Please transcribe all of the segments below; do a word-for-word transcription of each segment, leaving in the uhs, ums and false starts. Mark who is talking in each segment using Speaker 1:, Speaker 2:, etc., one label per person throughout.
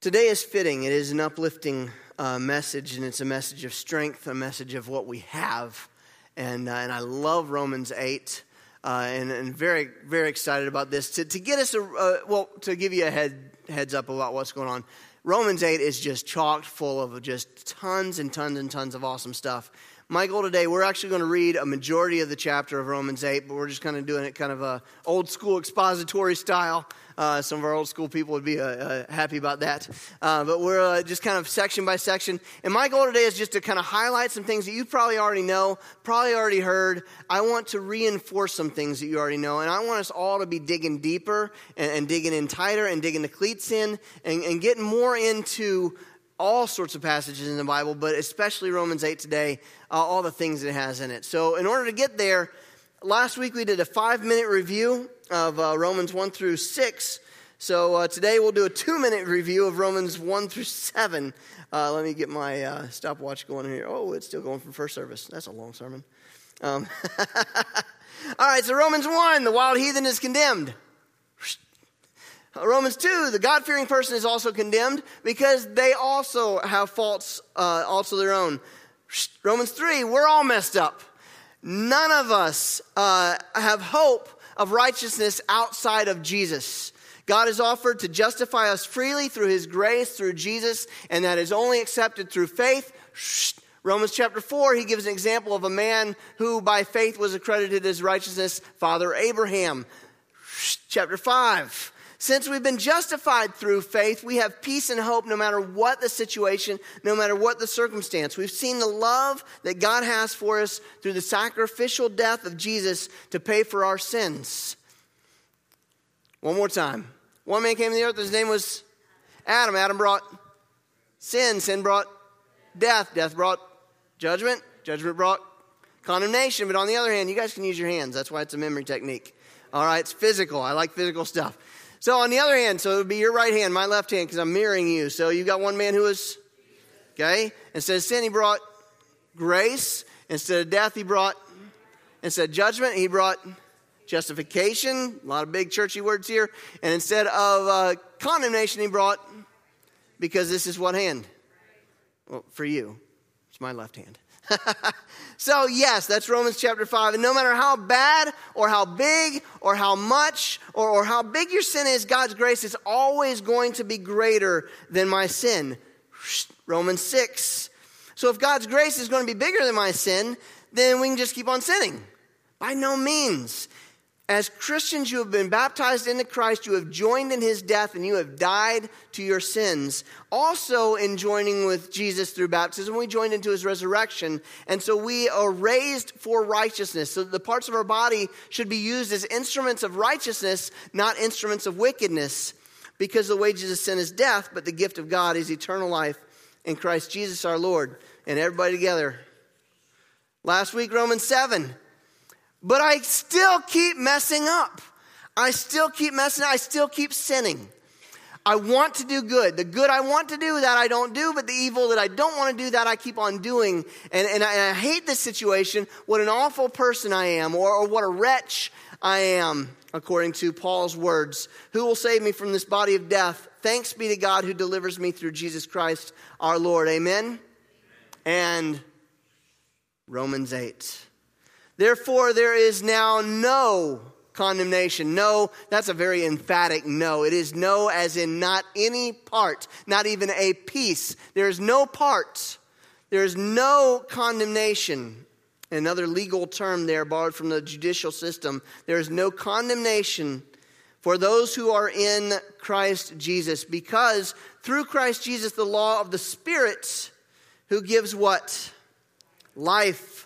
Speaker 1: Today is fitting. It is an uplifting uh, message, and it's a message of strength, a message of what we have. And uh, and I love Romans eight, uh, and, and very, very excited about this. To, to get us, a, uh, well, to give you a head heads up about what's going on, Romans eight is just chocked full of just tons and tons and tons of awesome stuff. My goal today, we're actually going to read a majority of the chapter of Romans eight, but we're just kind of doing it kind of a old school expository style. Uh, some of our old school people would be uh, uh, happy about that. Uh, but we're uh, just kind of section by section. And my goal today is just to kind of highlight some things that you probably already know, probably already heard. I want to reinforce some things that you already know. And I want us all to be digging deeper and, and digging in tighter and digging the cleats in and, and getting more into all sorts of passages in the Bible, but especially Romans eight today, uh, all the things it has in it. So in order to get there, last week we did a five-minute review of uh, Romans one through six. So uh, today we'll do a two-minute review of Romans one through seven. Uh, let me get my uh, stopwatch going here. Oh, it's still going from first service. That's a long sermon. Um, all right, so Romans one, the wild heathen is condemned. Romans two, the God-fearing person is also condemned because they also have faults uh, also their own. Romans three, we're all messed up. None of us uh, have hope of righteousness outside of Jesus. God has offered to justify us freely through his grace, through Jesus, and that is only accepted through faith. Romans chapter four, he gives an example of a man who by faith was accredited as righteousness, Father Abraham. Chapter five, since we've been justified through faith, we have peace and hope no matter what the situation, no matter what the circumstance. We've seen the love that God has for us through the sacrificial death of Jesus to pay for our sins. One more time. One man came to the earth, his name was Adam. Adam brought sin. Sin brought death. Death brought judgment. Judgment brought condemnation. But on the other hand, you guys can use your hands. That's why it's a memory technique. All right, it's physical. I like physical stuff. So on the other hand, so it would be your right hand, my left hand, because I'm mirroring you. So you got one man who was, okay? Instead of sin, he brought grace. Instead of death, he brought, instead of judgment, he brought justification. A lot of big churchy words here. And instead of uh, condemnation, he brought, because this is what hand? Well, for you, it's my left hand. So yes, that's Romans chapter five. And no matter how bad or how big or how much or, or how big your sin is, God's grace is always going to be greater than my sin. Romans six. So if God's grace is going to be bigger than my sin, then we can just keep on sinning. By no means. As Christians, you have been baptized into Christ, you have joined in his death, and you have died to your sins. Also in joining with Jesus through baptism, we joined into his resurrection, and so we are raised for righteousness. So the parts of our body should be used as instruments of righteousness, not instruments of wickedness, because the wages of sin is death, but the gift of God is eternal life in Christ Jesus our Lord. And everybody together. Last week, Romans seven. But I still keep messing up. I still keep messing up. I still keep sinning. I want to do good. The good I want to do, that I don't do. But the evil that I don't want to do, that I keep on doing. And, and, I, and I hate this situation. What an awful person I am. Or, or what a wretch I am, according to Paul's words. Who will save me from this body of death? Thanks be to God who delivers me through Jesus Christ our Lord. Amen? And Romans eight. Therefore, there is now no condemnation. No, that's a very emphatic no. It is no as in not any part, not even a piece. There is no part. There is no condemnation. Another legal term there borrowed from the judicial system. There is no condemnation for those who are in Christ Jesus, because through Christ Jesus, the law of the Spirit who gives what? Life.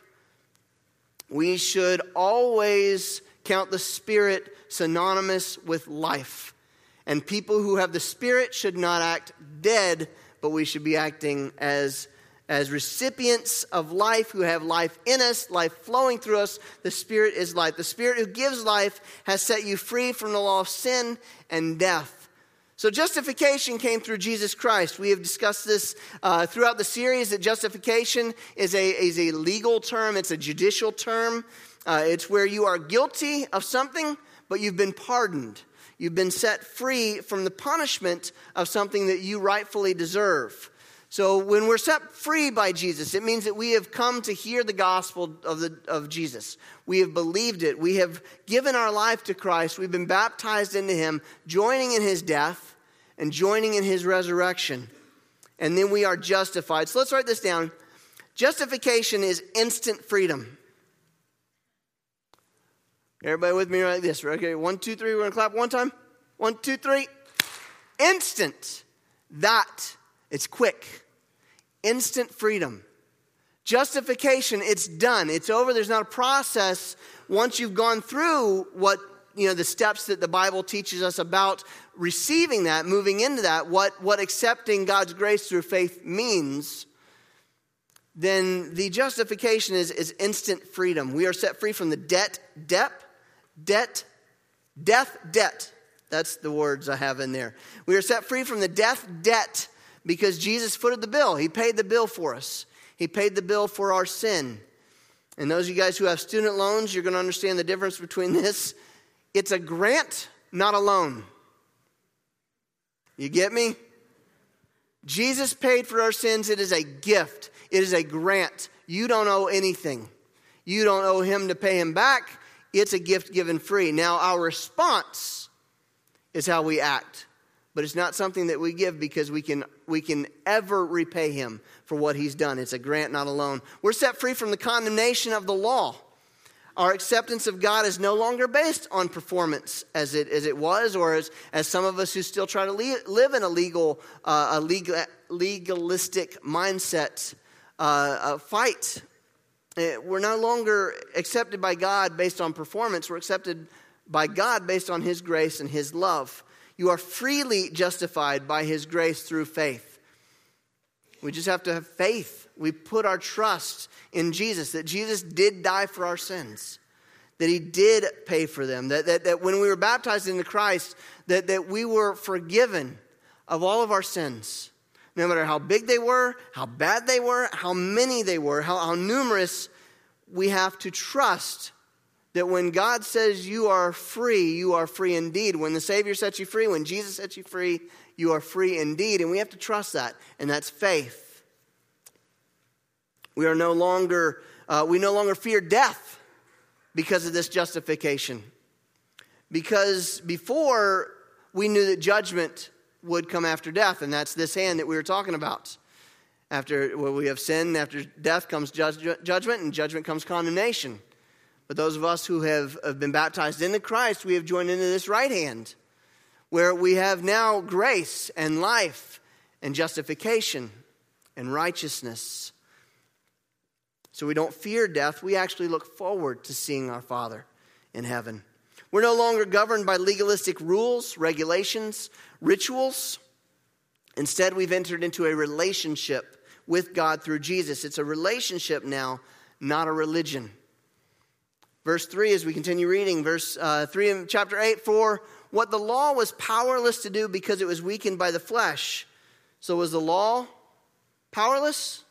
Speaker 1: We should always count the Spirit synonymous with life. And people who have the Spirit should not act dead, but we should be acting as, as recipients of life who have life in us, life flowing through us. The Spirit is life. The Spirit who gives life has set you free from the law of sin and death. So justification came through Jesus Christ. We have discussed this uh, throughout the series, that justification is a, is a legal term. It's a judicial term. Uh, it's where you are guilty of something, but you've been pardoned. You've been set free from the punishment of something that you rightfully deserve. So when we're set free by Jesus, it means that we have come to hear the gospel of, the, of Jesus. We have believed it. We have given our life to Christ. We've been baptized into him, joining in his death and joining in his resurrection. And then we are justified. So let's write this down. Justification is instant freedom. Everybody with me like this? Okay, one, two, three. We're going to clap one time. One, two, three. Instant. That. It's quick. Instant freedom. Justification, it's done. It's over. There's not a process once you've gone through what, you know, the steps that the Bible teaches us about receiving that, moving into that, what, what accepting God's grace through faith means. Then the justification is, is instant freedom. We are set free from the debt, debt, debt, death, debt. That's the words I have in there. We are set free from the death, debt, because Jesus footed the bill. He paid the bill for us. He paid the bill for our sin. And those of you guys who have student loans, you're going to understand the difference between this. It's a grant, not a loan. You get me? Jesus paid for our sins. It is a gift. It is a grant. You don't owe anything. You don't owe him to pay him back. It's a gift given free. Now, our response is how we act. But it's not something that we give because we can we can ever repay him for what he's done. It's a grant, not a loan. We're set free from the condemnation of the law. Our acceptance of God is no longer based on performance as it as it was, or as, as some of us who still try to le- live in a legal, uh, a legal, legalistic mindset uh, uh, fight. We're no longer accepted by God based on performance. We're accepted by God based on his grace and his love. You are freely justified by his grace through faith. We just have to have faith. We put our trust in Jesus, that Jesus did die for our sins, that he did pay for them, that, that, that when we were baptized into Christ, that, that we were forgiven of all of our sins. No matter how big they were, how bad they were, how many they were, how, how numerous, we have to trust that when God says you are free, you are free indeed. When the Savior sets you free, when Jesus sets you free, you are free indeed. And we have to trust that, and that's faith. We are no longer, uh, we no longer fear death because of this justification. Because before, we knew that judgment would come after death, and that's this hand that we were talking about. After well, we have sin, after death comes judge, judgment, and judgment comes condemnation. But those of us who have, have been baptized into Christ, we have joined into this right hand, where we have now grace and life and justification and righteousness. So we don't fear death. We actually look forward to seeing our Father in heaven. We're no longer governed by legalistic rules, regulations, rituals. Instead, we've entered into a relationship with God through Jesus. It's a relationship now, not a religion. Verse three, as we continue reading, verse uh, three in chapter eight, for what the law was powerless to do because it was weakened by the flesh. So was the law powerless?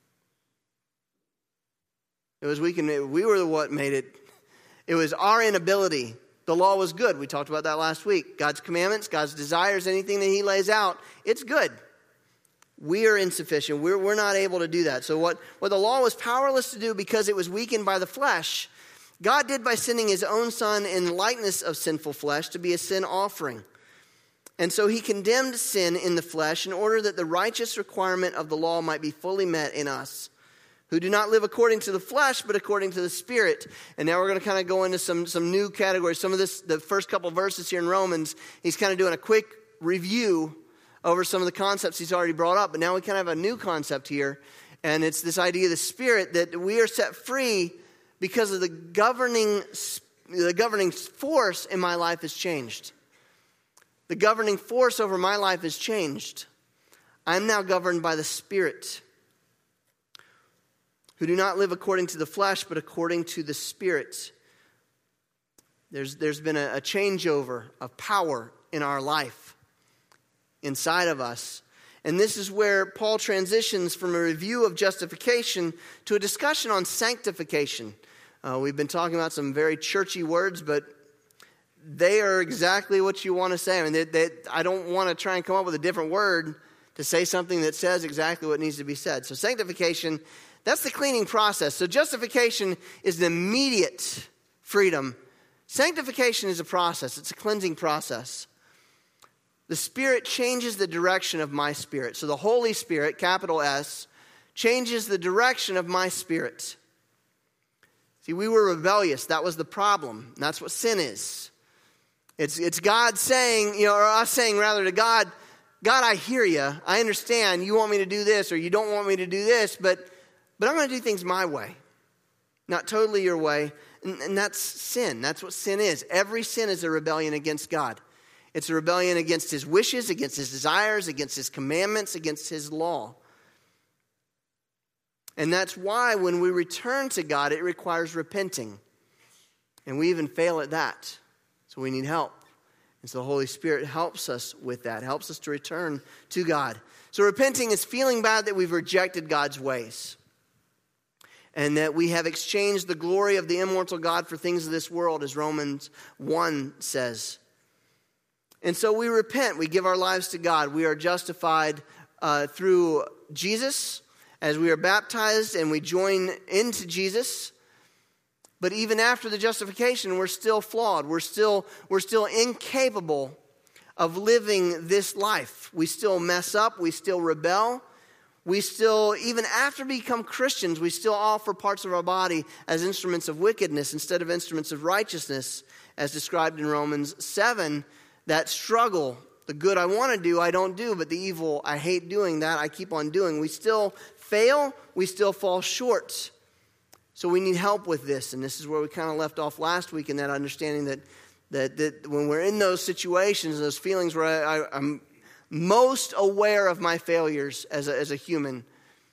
Speaker 1: It was weakened. We were the what made it. It was our inability. The law was good. We talked about that last week. God's commandments, God's desires, anything that he lays out, it's good. We are insufficient. We're, we're not able to do that. So what, what the law was powerless to do because it was weakened by the flesh, God did by sending his own Son in likeness of sinful flesh to be a sin offering. And so he condemned sin in the flesh in order that the righteous requirement of the law might be fully met in us, who do not live according to the flesh, but according to the Spirit. And now we're going to kind of go into some, some new categories. Some of this, the first couple of verses here in Romans, he's kind of doing a quick review over some of the concepts he's already brought up. But now we kind of have a new concept here. And it's this idea of the Spirit, that we are set free because of the governing, the governing force in my life has changed. The governing force over my life has changed. I'm now governed by the Spirit, who do not live according to the flesh, but according to the Spirit. There's, there's been a, a changeover of power in our life, inside of us. And this is where Paul transitions from a review of justification to a discussion on sanctification. Uh, we've been talking about some very churchy words, but they are exactly what you want to say. I mean, they, they, I don't want to try and come up with a different word to say something that says exactly what needs to be said. So sanctification, that's the cleaning process. So justification is the immediate freedom. Sanctification is a process. It's a cleansing process. The Spirit changes the direction of my spirit. So the Holy Spirit, capital S, changes the direction of my spirit. See, we were rebellious. That was the problem. And that's what sin is. It's, it's God saying, you know, or us saying rather to God, God, I hear you. I understand. You want me to do this or you don't want me to do this, but, but I'm going to do things my way, not totally your way. And, and that's sin. That's what sin is. Every sin is a rebellion against God. It's a rebellion against his wishes, against his desires, against his commandments, against his law. And that's why when we return to God, it requires repenting. And we even fail at that. So we need help. And so the Holy Spirit helps us with that, helps us to return to God. So repenting is feeling bad that we've rejected God's ways. And that we have exchanged the glory of the immortal God for things of this world, as Romans one says. And so we repent. We give our lives to God. We are justified uh, through Jesus as we are baptized and we join into Jesus. But even after the justification, we're still flawed. We're still, we're still incapable of living this life. We still mess up. We still rebel. We still, even after we become Christians, we still offer parts of our body as instruments of wickedness instead of instruments of righteousness, as described in Romans seven. That struggle, the good I want to do, I don't do, but the evil I hate doing, that I keep on doing. We still fail. We still fall short. So we need help with this, and this is where we kind of left off last week in that understanding that that, that when we're in those situations, those feelings where I, I, I'm most aware of my failures as a, as a human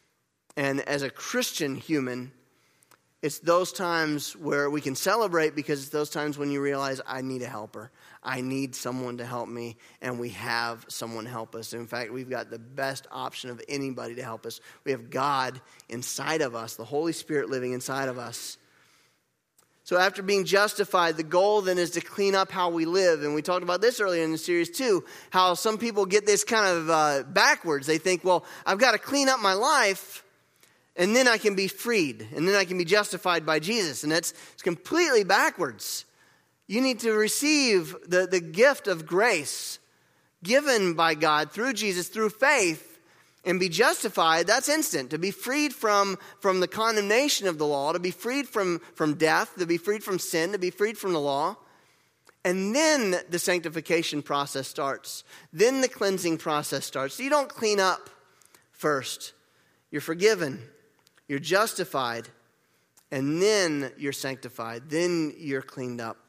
Speaker 1: and as a Christian human, it's those times where we can celebrate because it's those times when you realize I need a helper. I need someone to help me, and we have someone help us. In fact, we've got the best option of anybody to help us. We have God inside of us, the Holy Spirit living inside of us. So after being justified, the goal then is to clean up how we live. And we talked about this earlier in the series too, how some people get this kind of uh, backwards. They think, well, I've got to clean up my life, and then I can be freed, and then I can be justified by Jesus. And that's it's completely backwards. You need to receive the, the gift of grace given by God through Jesus, through faith, and be justified. That's instant. To be freed from, from the condemnation of the law, to be freed from, from death, to be freed from sin, to be freed from the law. And then the sanctification process starts. Then the cleansing process starts. So you don't clean up first. You're forgiven. You're justified. And then you're sanctified. Then you're cleaned up.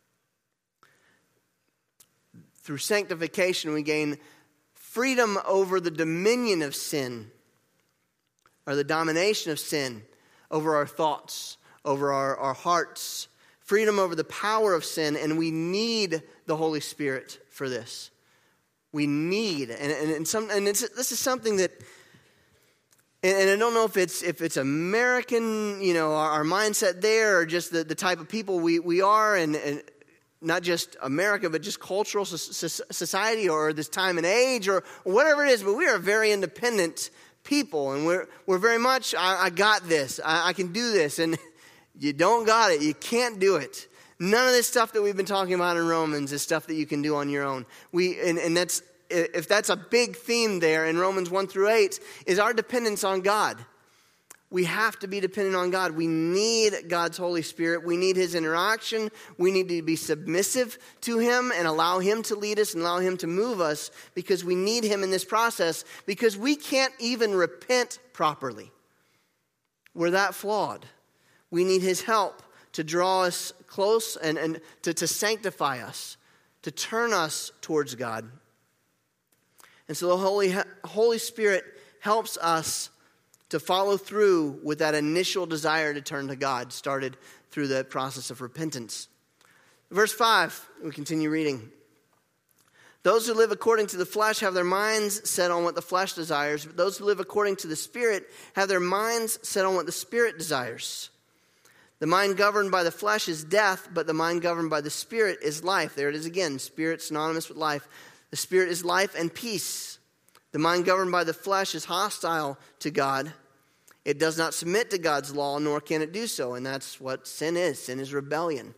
Speaker 1: Through sanctification, we gain freedom over the dominion of sin, or the domination of sin over our thoughts, over our, our hearts, freedom over the power of sin, and we need the Holy Spirit for this. We need, and, and, and, some, and it's, this is something that, and, and I don't know if it's if it's American, you know, our, our mindset there, or just the, the type of people we, we are, and, and not just America, but just cultural society or this time and age or whatever it is. But we are a very independent people, and we're we're very much, I, I got this, I, I can do this, and you don't got it. You can't do it. None of this stuff that we've been talking about in Romans is stuff that you can do on your own. We and, and that's if that's a big theme there in Romans one through eight, is our dependence on God. We have to be dependent on God. We need God's Holy Spirit. We need his interaction. We need to be submissive to him and allow him to lead us and allow him to move us, because we need him in this process, because we can't even repent properly. We're that flawed. We need his help to draw us close and, and to, to sanctify us, to turn us towards God. And so the Holy, Holy Spirit helps us to follow through with that initial desire to turn to God, started through the process of repentance. Verse five, we continue reading. Those who live according to the flesh have their minds set on what the flesh desires, but those who live according to the Spirit have their minds set on what the Spirit desires. The mind governed by the flesh is death, but the mind governed by the Spirit is life. There it is again. Spirit synonymous with life. The Spirit is life and peace. The mind governed by the flesh is hostile to God. It does not submit to God's law, nor can it do so. And that's what sin is. Sin is rebellion.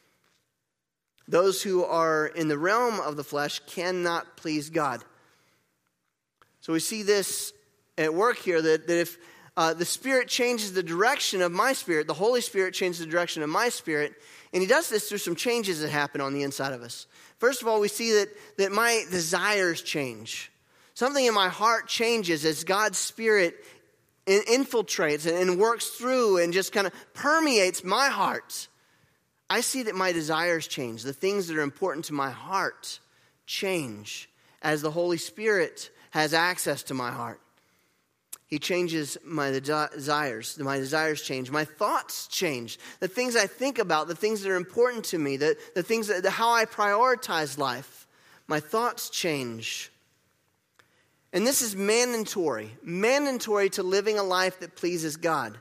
Speaker 1: Those who are in the realm of the flesh cannot please God. So we see this at work here, that, that if uh, the Spirit changes the direction of my spirit, the Holy Spirit changes the direction of my spirit, and he does this through some changes that happen on the inside of us. First of all, we see that, that my desires change. Something in my heart changes as God's Spirit infiltrates and works through and just kind of permeates my heart. I see that my desires change. The things that are important to my heart change as the Holy Spirit has access to my heart. He changes my desires. My desires change. My thoughts change. The things I think about, the things that are important to me, the, the things that, the, how I prioritize life, my thoughts change. And this is mandatory, mandatory to living a life that pleases God.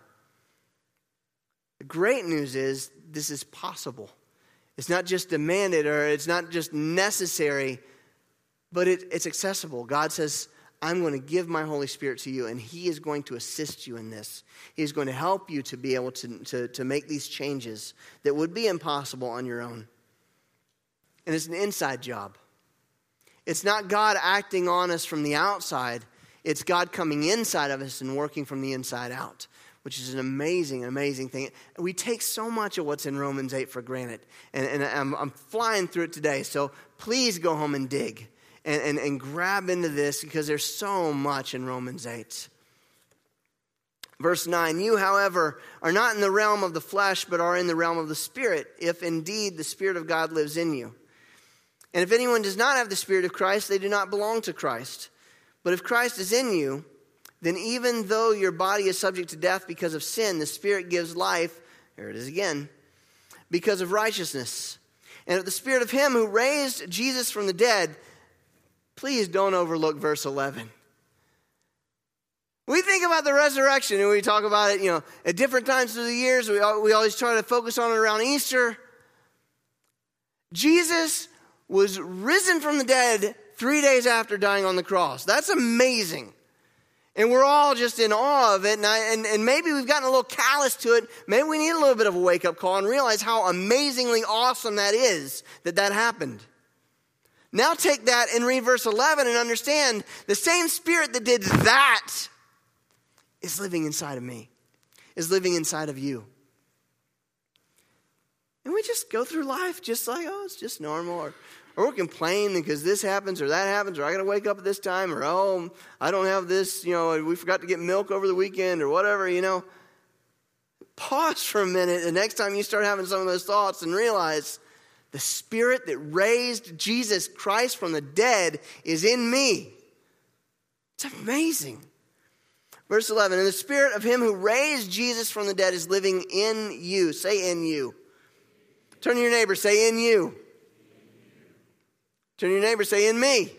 Speaker 1: The great news is this is possible. It's not just demanded or it's not just necessary, but it, it's accessible. God says, I'm going to give my Holy Spirit to you, and he is going to assist you in this. He's going to help you to be able to, to, to make these changes that would be impossible on your own. And it's an inside job. It's not God acting on us from the outside. It's God coming inside of us and working from the inside out, which is an amazing, amazing thing. We take so much of what's in Romans eight for granted. And, and I'm, I'm flying through it today, so please go home and dig. And, and, and grab into this because there's so much in Romans eight. Verse nine, you, however, are not in the realm of the flesh, but are in the realm of the Spirit, if indeed the Spirit of God lives in you. And if anyone does not have the Spirit of Christ, they do not belong to Christ. But if Christ is in you, then even though your body is subject to death because of sin, the Spirit gives life, here it is again, because of righteousness. And if the Spirit of him who raised Jesus from the dead, please don't overlook verse eleven. We think about the resurrection and we talk about it, you know, at different times through the years. We, we always try to focus on it around Easter. Jesus was risen from the dead three days after dying on the cross. That's amazing. And we're all just in awe of it. And, I, and, and maybe we've gotten a little callous to it. Maybe we need a little bit of a wake-up call and realize how amazingly awesome that is that that happened. Now take that and read verse eleven and understand the same Spirit that did that is living inside of me, is living inside of you. And we just go through life just like, oh, it's just normal. Or, or we complain because this happens or that happens, or I got to wake up at this time, or oh, I don't have this, you know, we forgot to get milk over the weekend or whatever, you know. Pause for a minute the next time you start having some of those thoughts and realize the Spirit that raised Jesus Christ from the dead is in me. It's amazing. Verse eleven, and the Spirit of him who raised Jesus from the dead is living in you. Say in you. Turn to your neighbor, say in you. Turn to your neighbor, say in me.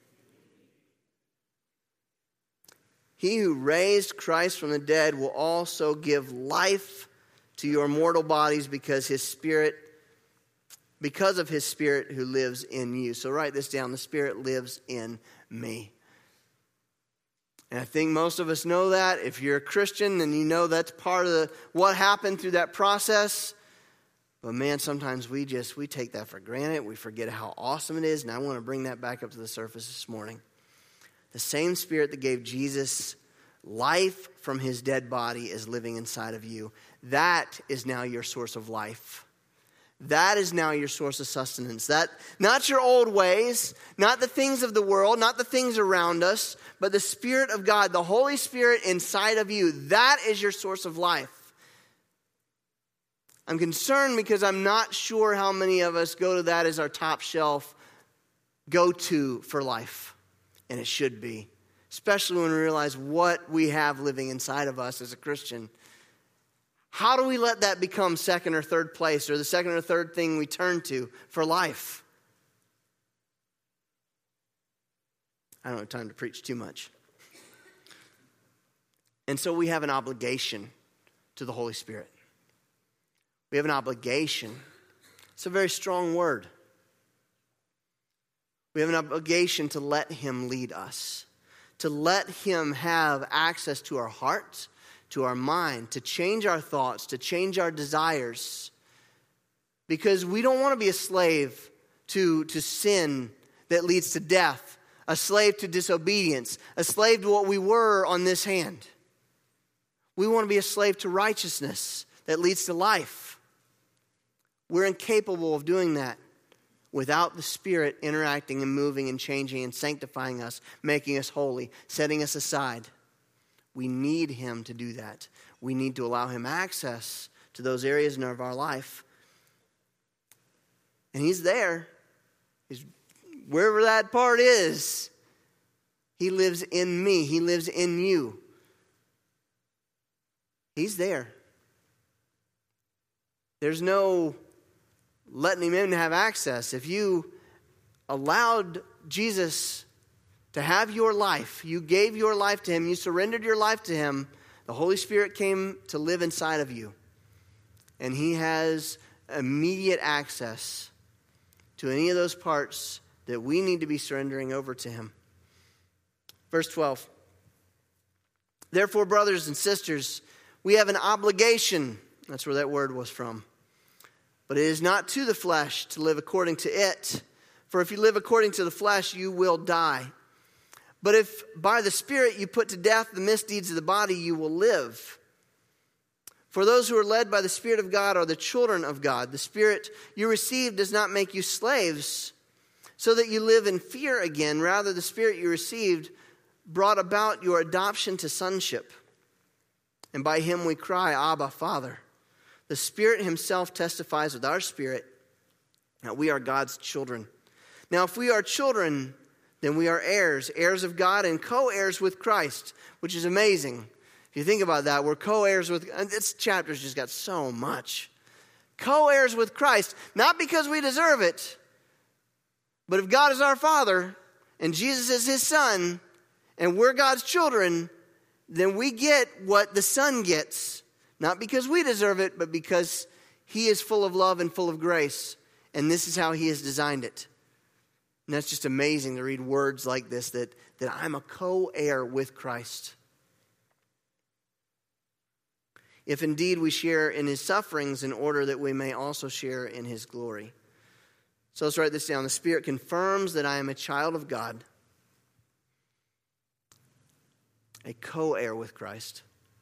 Speaker 1: He who raised Christ from the dead will also give life to your mortal bodies because his Spirit Because of his Spirit who lives in you. So write this down. The Spirit lives in me. And I think most of us know that. If you're a Christian, then you know that's part of the, what happened through that process. But man, sometimes we just, we take that for granted. We forget how awesome it is. And I want to bring that back up to the surface this morning. The same Spirit that gave Jesus life from his dead body is living inside of you. That is now your source of life. That is now your source of sustenance. That, not your old ways, not the things of the world, not the things around us, but the Spirit of God, the Holy Spirit inside of you. That is your source of life. I'm concerned because I'm not sure how many of us go to that as our top shelf go-to for life. And it should be. Especially when we realize what we have living inside of us as a Christian. How do we let that become second or third place, or the second or third thing we turn to for life? I don't have time to preach too much. And so we have an obligation to the Holy Spirit. We have an obligation. It's a very strong word. We have an obligation to let him lead us, to let him have access to our heart, to our mind, to change our thoughts, to change our desires. Because we don't want to be a slave to, to sin that leads to death, a slave to disobedience, a slave to what we were on this hand. We want to be a slave to righteousness that leads to life. We're incapable of doing that without the Spirit interacting and moving and changing and sanctifying us, making us holy, setting us aside. We need him to do that. We need to allow him access to those areas of our life. And he's there. He's wherever that part is. He lives in me. He lives in you. He's there. There's no letting him in to have access. If you allowed Jesus to have your life, you gave your life to him, you surrendered your life to him, the Holy Spirit came to live inside of you. And he has immediate access to any of those parts that we need to be surrendering over to him. Verse twelve. Therefore, brothers and sisters, we have an obligation. That's where that word was from. But it is not to the flesh to live according to it. For if you live according to the flesh, you will die. But if by the Spirit you put to death the misdeeds of the body, you will live. For those who are led by the Spirit of God are the children of God. The Spirit you received does not make you slaves, so that you live in fear again. Rather, the Spirit you received brought about your adoption to sonship. And by him we cry, Abba, Father. The Spirit himself testifies with our spirit that we are God's children. Now, if we are children, then we are heirs, heirs of God and co-heirs with Christ, which is amazing. If you think about that, we're co-heirs with, this chapter's just got so much. Co-heirs with Christ, not because we deserve it, but if God is our Father and Jesus is his Son and we're God's children, then we get what the Son gets. Not because we deserve it, but because he is full of love and full of grace. And this is how he has designed it. And that's just amazing to read words like this, that, that I'm a co-heir with Christ. If indeed we share in his sufferings, in order that we may also share in his glory. So let's write this down. The Spirit confirms that I am a child of God, a co-heir with Christ.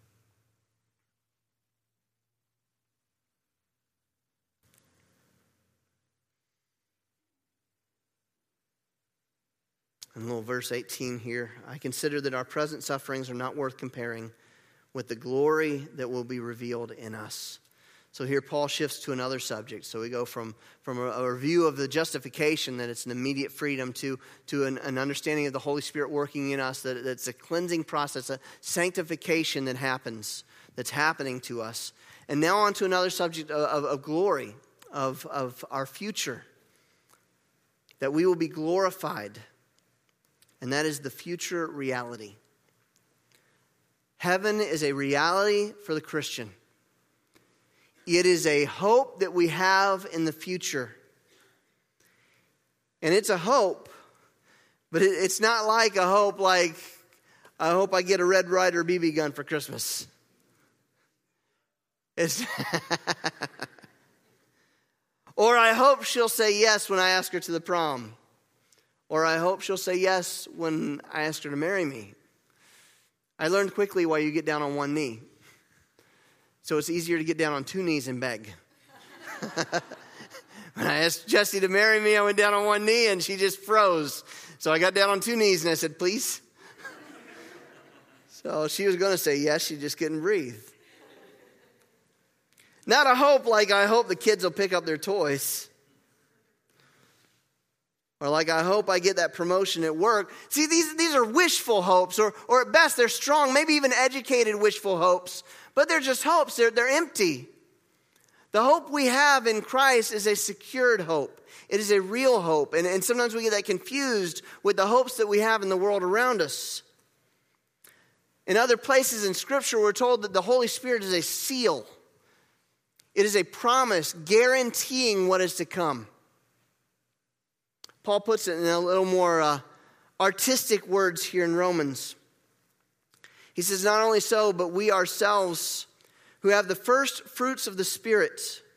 Speaker 1: And little verse eighteen here. I consider that our present sufferings are not worth comparing with the glory that will be revealed in us. So here Paul shifts to another subject. So we go from, from a, a review of the justification, that it's an immediate freedom, to, to an, an understanding of the Holy Spirit working in us, that it's a cleansing process, a sanctification that happens, that's happening to us. And now on to another subject of, of, of glory, of, of our future, that we will be glorified. And that is the future reality. Heaven is a reality for the Christian. It is a hope that we have in the future. And it's a hope, but it's not like a hope like, I hope I get a Red Ryder B B gun for Christmas. It's or I hope she'll say yes when I ask her to the prom. Or I hope she'll say yes when I ask her to marry me. I learned quickly why you get down on one knee. So it's easier to get down on two knees and beg. When I asked Jessie to marry me, I went down on one knee and she just froze. So I got down on two knees and I said, please. So she was going to say yes, she just couldn't breathe. Not a hope like I hope the kids will pick up their toys. Or like, I hope I get that promotion at work. See, these, these are wishful hopes, or, or at best, they're strong, maybe even educated wishful hopes. But they're just hopes. They're, they're empty. The hope we have in Christ is a secured hope. It is a real hope. And, and sometimes we get that confused with the hopes that we have in the world around us. In other places in Scripture, we're told that the Holy Spirit is a seal. It is a promise guaranteeing what is to come. Paul puts it in a little more uh, artistic words here in Romans. He says, not only so, but we ourselves who have the first fruits of the Spirit.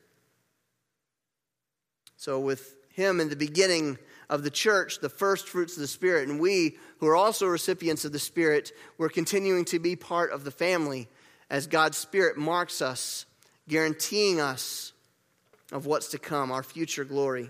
Speaker 1: So with him in the beginning of the church, the first fruits of the Spirit, and we who are also recipients of the Spirit, we're continuing to be part of the family as God's Spirit marks us, guaranteeing us of what's to come, our future glory.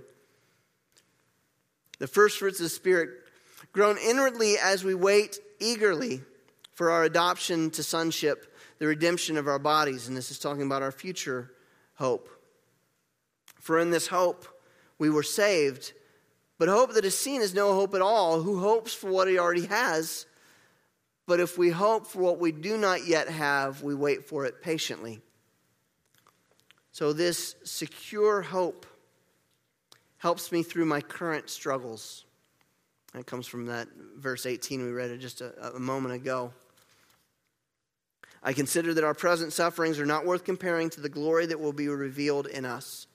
Speaker 1: The first fruits of the Spirit, grown inwardly as we wait eagerly for our adoption to sonship, the redemption of our bodies. And this is talking about our future hope. For in this hope we were saved. But hope that is seen is no hope at all. Who hopes for what he already has? But if we hope for what we do not yet have, we wait for it patiently. So this secure hope helps me through my current struggles. That comes from that verse eighteen we read it just a, a moment ago. I consider that our present sufferings are not worth comparing to the glory that will be revealed in us.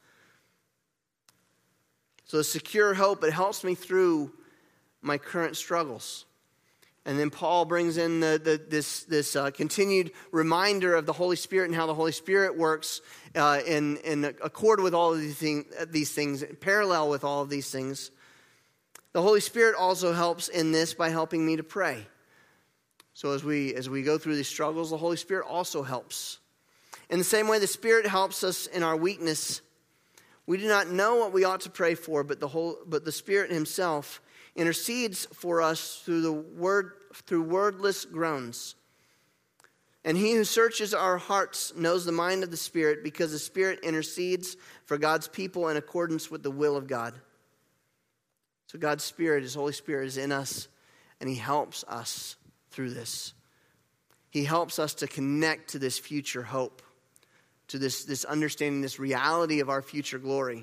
Speaker 1: So a secure hope, it helps me through my current struggles. And then Paul brings in the, the, this, this uh, continued reminder of the Holy Spirit and how the Holy Spirit works uh, in, in accord with all of these, thing, these things, parallel with all of these things. The Holy Spirit also helps in this by helping me to pray. So as we as we go through these struggles, the Holy Spirit also helps. In the same way the Spirit helps us in our weakness. We do not know what we ought to pray for, but the whole but the Spirit himself intercedes for us through the word through wordless groans. And he who searches our hearts knows the mind of the Spirit, because the Spirit intercedes for God's people in accordance with the will of God. So God's Spirit, his Holy Spirit, is in us, and he helps us through this. He helps us to connect to this future hope, to this, this understanding, this reality of our future glory.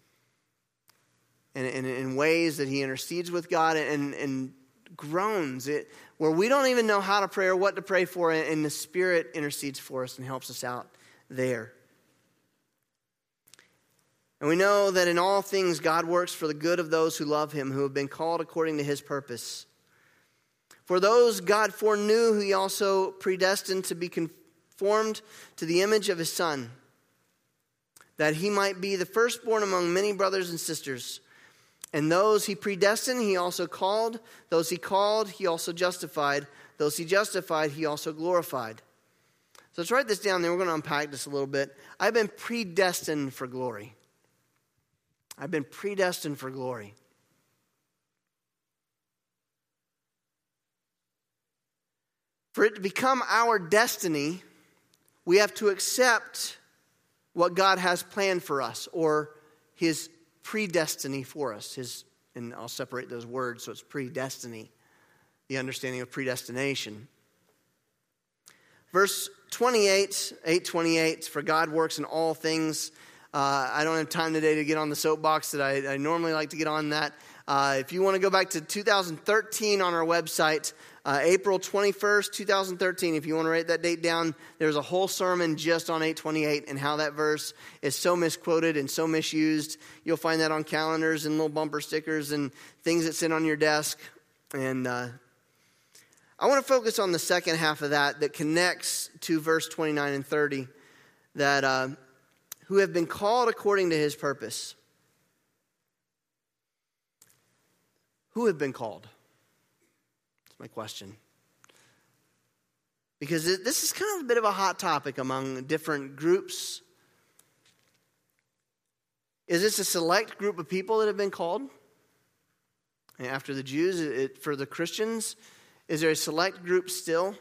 Speaker 1: And, and in ways that he intercedes with God and, and groans, it, where we don't even know how to pray or what to pray for, and the Spirit intercedes for us and helps us out there. And we know that in all things God works for the good of those who love him, who have been called according to his purpose. For those God foreknew, who he also predestined to be conformed to the image of his Son, that he might be the firstborn among many brothers and sisters. And those he predestined, he also called. Those he called, he also justified. Those he justified, he also glorified. So let's write this down, then we're going to unpack this a little bit. I've been predestined for glory. I've been predestined for glory. For it to become our destiny, we have to accept what God has planned for us, or his predestiny for us. His, and I'll separate those words, so it's predestiny, the understanding of predestination. Verse twenty-eight, eight twenty-eight, for God works in all things. Uh, I don't have time today to get on the soapbox that I, I normally like to get on that. Uh, if you want to go back to two thousand thirteen on our website, uh, April twenty-first, twenty thirteen, if you want to write that date down, there's a whole sermon just on eight twenty-eight and how that verse is so misquoted and so misused. You'll find that on calendars and little bumper stickers and things that sit on your desk. And uh, I want to focus on the second half of that that connects to verse twenty-nine and thirty, that uh, who have been called according to his purpose. Who have been called? That's my question. Because this is kind of a bit of a hot topic among different groups. Is this a select group of people that have been called? And after the Jews, it, for the Christians, is there a select group still?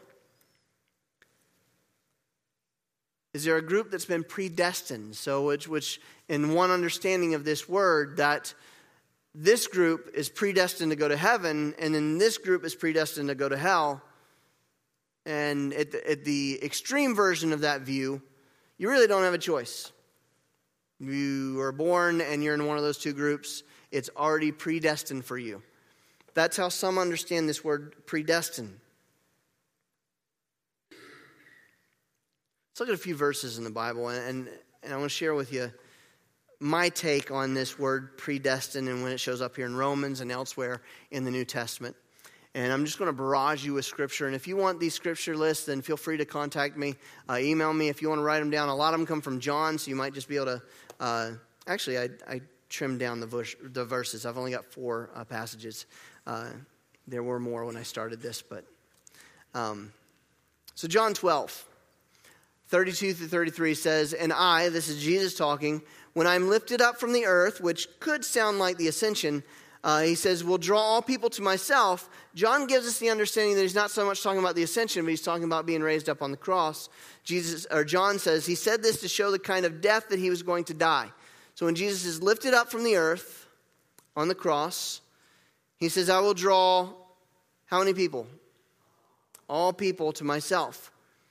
Speaker 1: Is there a group that's been predestined? So which, which in one understanding of this word, that this group is predestined to go to heaven, and then this group is predestined to go to hell. And at the, at the extreme version of that view, you really don't have a choice. You are born and you're in one of those two groups. It's already predestined for you. That's how some understand this word predestined. Let's look at a few verses in the Bible, and and I want to share with you my take on this word predestined and when it shows up here in Romans and elsewhere in the New Testament. And I'm just going to barrage you with scripture. And if you want these scripture lists, then feel free to contact me. Uh, email me if you want to write them down. A lot of them come from John, so you might just be able to... Uh, actually, I, I trimmed down the, verse, the verses. I've only got four uh, passages. Uh, there were more when I started this, but... Um, so John twelve, thirty-two through thirty-three says, "And I," this is Jesus talking, "when I'm lifted up from the earth," which could sound like the ascension... Uh, he says, "will draw all people to myself." John gives us the understanding that he's not so much talking about the ascension, but he's talking about being raised up on the cross. Jesus, or John says, he said this to show the kind of death that he was going to die. So when Jesus is lifted up from the earth on the cross, he says, "I will draw," how many people? All people to myself.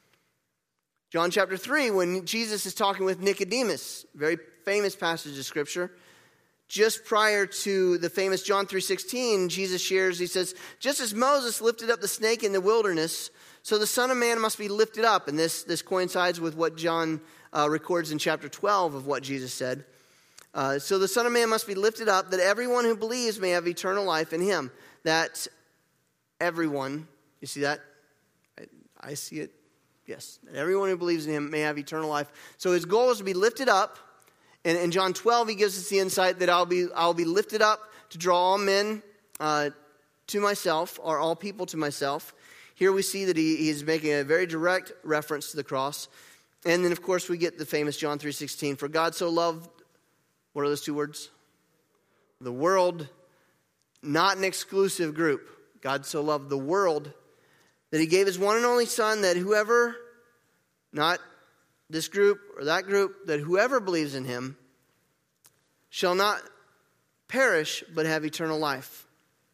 Speaker 1: John chapter three, when Jesus is talking with Nicodemus, very famous passage of Scripture, just prior to the famous John three sixteen, Jesus shares, he says, "Just as Moses lifted up the snake in the wilderness, so the Son of Man must be lifted up." And this, this coincides with what John uh, records in chapter twelve of what Jesus said. Uh, so the Son of Man must be lifted up, that everyone who believes may have eternal life in him. That everyone, you see that? I, I see it. Yes. That everyone who believes in him may have eternal life. So his goal is to be lifted up. And in John twelve, he gives us the insight that I'll be I'll be lifted up to draw all men uh, to myself, or all people to myself. Here we see that he, he's making a very direct reference to the cross. And then, of course, we get the famous John three sixteen. "For God so loved," what are those two words? The world, not an exclusive group. God so loved the world that he gave his one and only Son, that whoever, not this group or that group, that whoever believes in him shall not perish but have eternal life.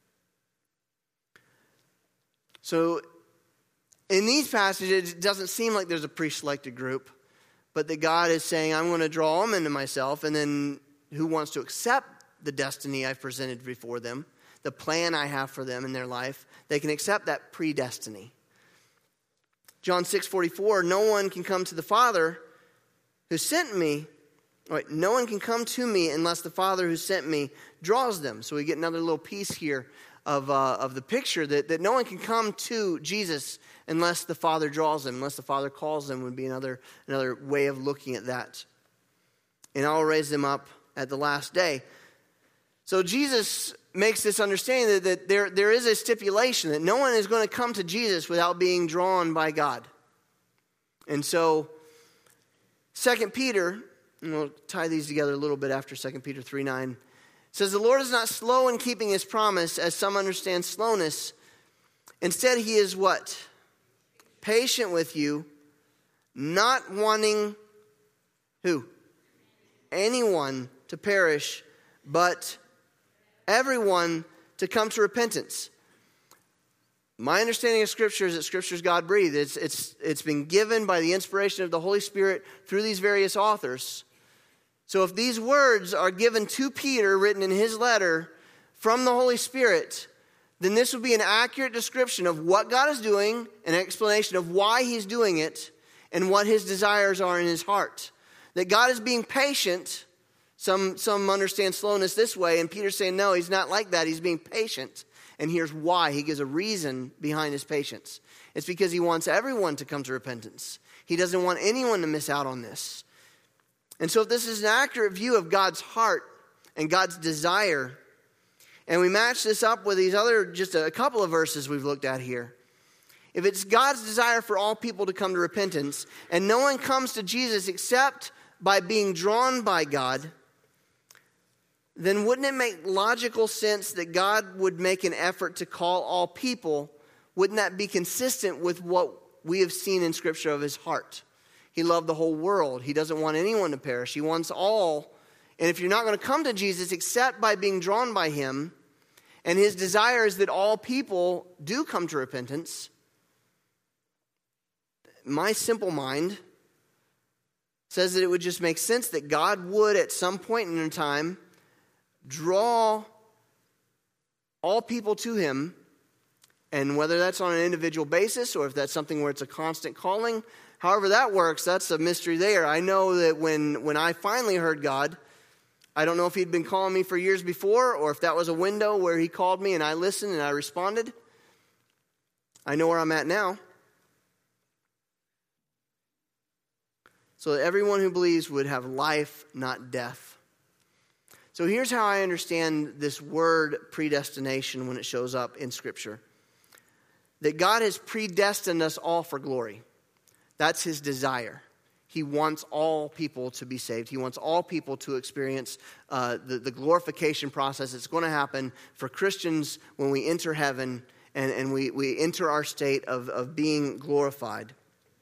Speaker 1: So in these passages, it doesn't seem like there's a pre-selected group, but that God is saying, I'm going to draw them into myself, and then who wants to accept the destiny I've presented before them, the plan I have for them in their life, they can accept that predestiny. John six forty-four, "No one can come to the Father who sent me, right, no one can come to me unless the Father who sent me draws them." So we get another little piece here of uh, of the picture that, that no one can come to Jesus unless the Father draws them, unless the Father calls them, would be another, another way of looking at that. "And I'll raise them up at the last day." So Jesus makes this understanding that, that there, there is a stipulation that no one is going to come to Jesus without being drawn by God. And so Second Peter, and we'll tie these together a little bit after Second Peter three nine, says, "The Lord is not slow in keeping his promise, as some understand slowness. Instead, he is" what? "Patient with you, not wanting" who? "Anyone to perish, but everyone to come to repentance." My understanding of Scripture is that Scripture is God-breathed. It's, it's, it's been given by the inspiration of the Holy Spirit through these various authors. So if these words are given to Peter, written in his letter from the Holy Spirit, then this would be an accurate description of what God is doing, an explanation of why he's doing it, and what his desires are in his heart. That God is being patient. Some, some understand slowness this way, and Peter's saying, no, he's not like that. He's being patient. And here's why. He gives a reason behind his patience. It's because he wants everyone to come to repentance. He doesn't want anyone to miss out on this. And so if this is an accurate view of God's heart and God's desire, and we match this up with these other, just a couple of verses we've looked at here. If it's God's desire for all people to come to repentance, and no one comes to Jesus except by being drawn by God, then wouldn't it make logical sense that God would make an effort to call all people? Wouldn't that be consistent with what we have seen in Scripture of his heart? He loved the whole world. He doesn't want anyone to perish. He wants all. And if you're not going to come to Jesus except by being drawn by him, and his desire is that all people do come to repentance, my simple mind says that it would just make sense that God would at some point in time draw all people to him, And whether that's on an individual basis or if that's something where it's a constant calling, however that works, that's a mystery there. I know that when, when I finally heard God, I don't know if he'd been calling me for years before or if that was a window where he called me and I listened and I responded. I know where I'm at now. So that everyone who believes would have life, not death. So here's how I understand this word predestination when it shows up in Scripture. That God has predestined us all for glory. That's his desire. He wants all people to be saved. He wants all people to experience uh, the, the glorification process that's going to happen for Christians when we enter heaven and, and we, we enter our state of, of being glorified.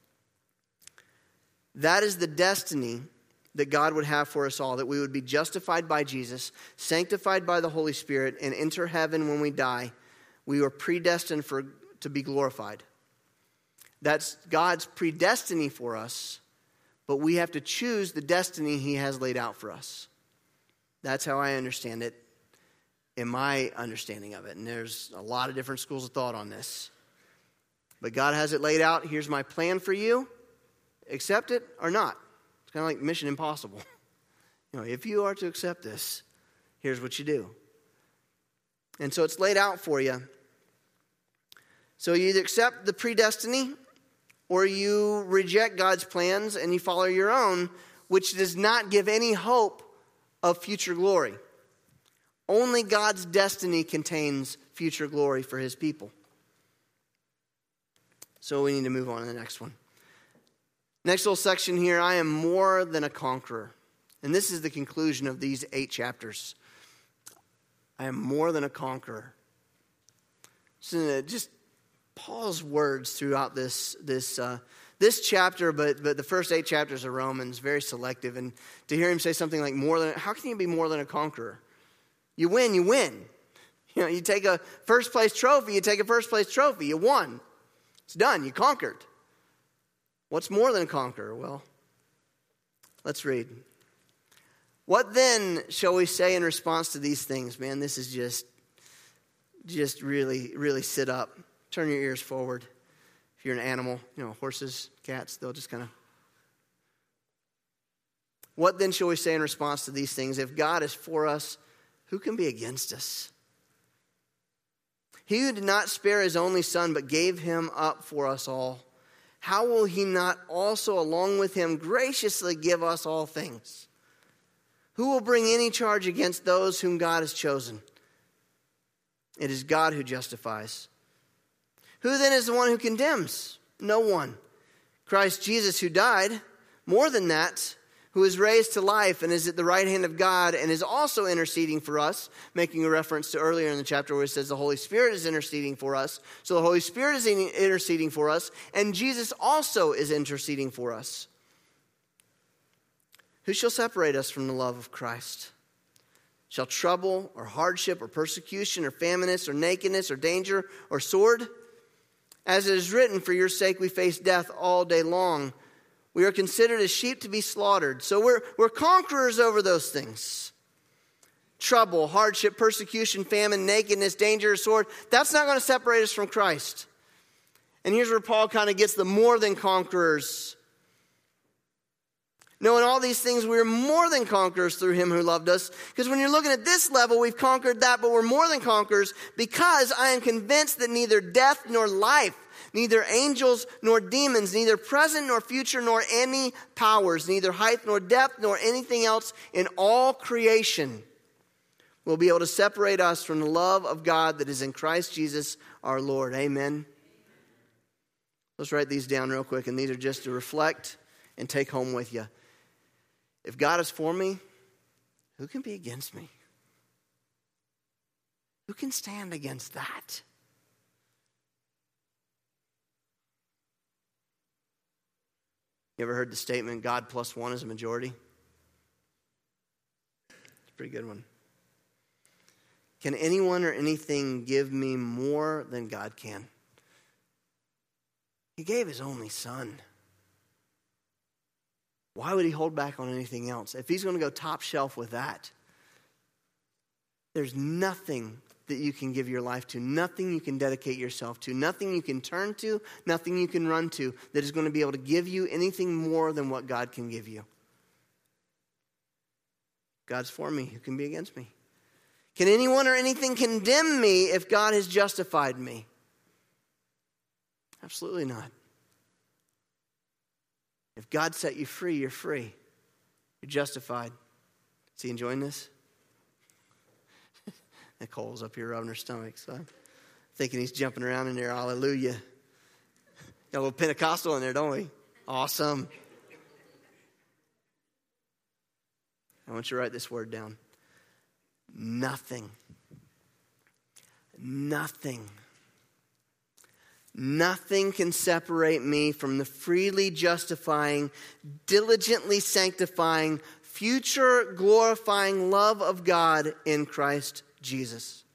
Speaker 1: That is the destiny that God would have for us all, that we would be justified by Jesus, sanctified by the Holy Spirit, and enter heaven when we die. We were predestined for to be glorified. That's God's predestiny for us, but we have to choose the destiny he has laid out for us. That's how I understand it, in my understanding of it. And there's a lot of different schools of thought on this. But God has it laid out. Here's my plan for you. Accept it or not. It's kind of like Mission Impossible. You know, if you are to accept this, here's what you do. And so it's laid out for you. So you either accept the predestiny or you reject God's plans and you follow your own, which does not give any hope of future glory. Only God's destiny contains future glory for his people. So we need to move on to the next one. Next little section here, I am more than a conqueror. And this is the conclusion of these eight chapters. I am more than a conqueror. So just Paul's words throughout this this uh, this chapter, but but the first eight chapters of Romans, very selective. And to hear him say something like more than, how can you be more than a conqueror? You win, you win. You know, you take a first place trophy, you take a first place trophy, you won. It's done, you conquered. What's more than a conqueror? Well, let's read. What then shall we say in response to these things? Man, this is just, just really, really sit up. Turn your ears forward. If you're an animal, you know, horses, cats, they'll just kind of. What then shall we say in response to these things? If God is for us, who can be against us? He who did not spare his only son, but gave him up for us all, how will he not also along with him graciously give us all things? Who will bring any charge against those whom God has chosen? It is God who justifies. Who then is the one who condemns? No one. Christ Jesus, who died, more than that, who is raised to life and is at the right hand of God and is also interceding for us, making a reference to earlier in the chapter where it says the Holy Spirit is interceding for us. So the Holy Spirit is interceding for us, and Jesus also is interceding for us. Who shall separate us from the love of Christ? Shall trouble or hardship or persecution or famine or nakedness or danger or sword? As it is written, for your sake we face death all day long. We are considered as sheep to be slaughtered. So we're, we're conquerors over those things. Trouble, hardship, persecution, famine, nakedness, danger, sword. That's not going to separate us from Christ. And here's where Paul kind of gets the more than conquerors. No, in all these things we are more than conquerors through him who loved us. Because when you're looking at this level, we've conquered that, but we're more than conquerors because I am convinced that neither death nor life, neither angels nor demons, neither present nor future nor any powers, neither height nor depth nor anything else in all creation will be able to separate us from the love of God that is in Christ Jesus our Lord. Amen. Let's write these down real quick, and these are just to reflect and take home with you. If God is for me, who can be against me? Who can stand against that? You ever heard the statement, God plus one is a majority? It's a pretty good one. Can anyone or anything give me more than God can? He gave his only son. Why would he hold back on anything else? If he's going to go top shelf with that, there's nothing that you can give your life to, nothing you can dedicate yourself to, nothing you can turn to, nothing you can run to that is going to be able to give you anything more than what God can give you. God's for me. Who can be against me? Can anyone or anything condemn me if God has justified me? Absolutely not. If God set you free, you're free. You're justified. Is he enjoying this? Nicole's up here rubbing her stomach, so I'm thinking he's jumping around in there. Hallelujah. Got a little Pentecostal in there, don't we? Awesome. I want you to write this word down. Nothing. Nothing. Nothing can separate me from the freely justifying, diligently sanctifying, future glorifying love of God in Christ Jesus.